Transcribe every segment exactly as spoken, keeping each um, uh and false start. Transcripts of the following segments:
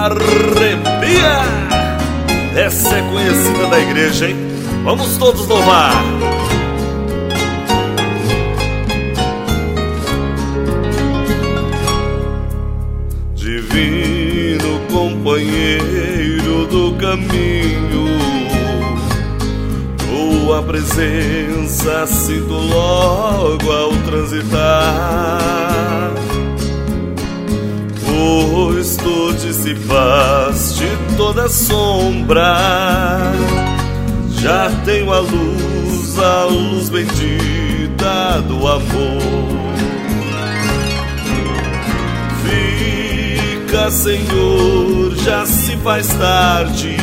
Arrepia! Essa é conhecida da igreja, hein? Vamos todos louvar! Divino companheiro do caminho, tua presença sinto logo ao transitar, pois tu dissipaste toda sombra. Já tenho a luz, a luz bendita do amor. Fica, Senhor, já se faz tarde.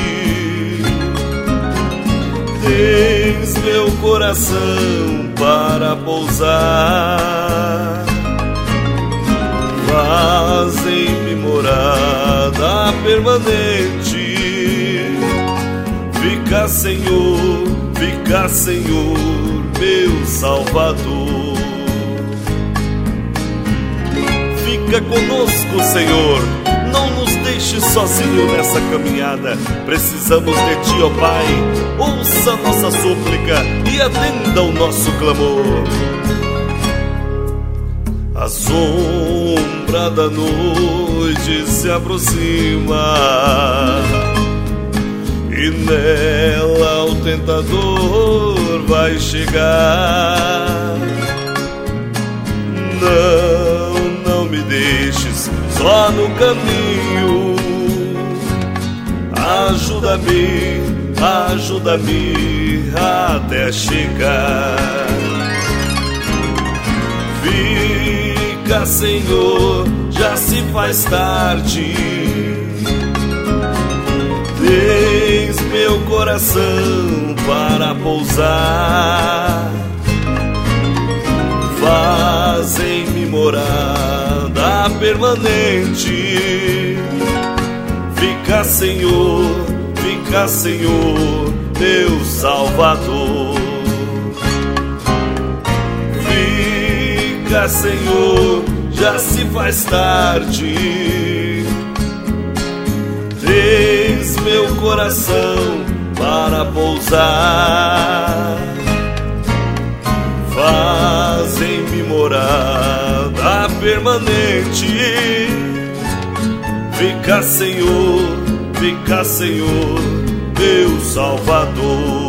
Tens meu coração para pousar. Faz em mim morada permanente. Fica, Senhor, fica, Senhor, meu Salvador. Fica conosco, Senhor, não nos deixe sozinho nessa caminhada. Precisamos de Ti, ó Pai. Ouça nossa súplica e atenda o nosso clamor. A sombra da noite se aproxima e nela o tentador vai chegar. Não, não me deixes só no caminho. Ajuda-me, ajuda-me até chegar. Fica, Senhor, já se faz tarde. Tens meu coração para pousar. Faz em mim morada permanente. Fica, Senhor, fica, Senhor, meu Salvador. Fica, Senhor, já se faz tarde. Tens meu coração para pousar. Faz em mim morada permanente. Fica, Senhor, fica, Senhor, meu Salvador.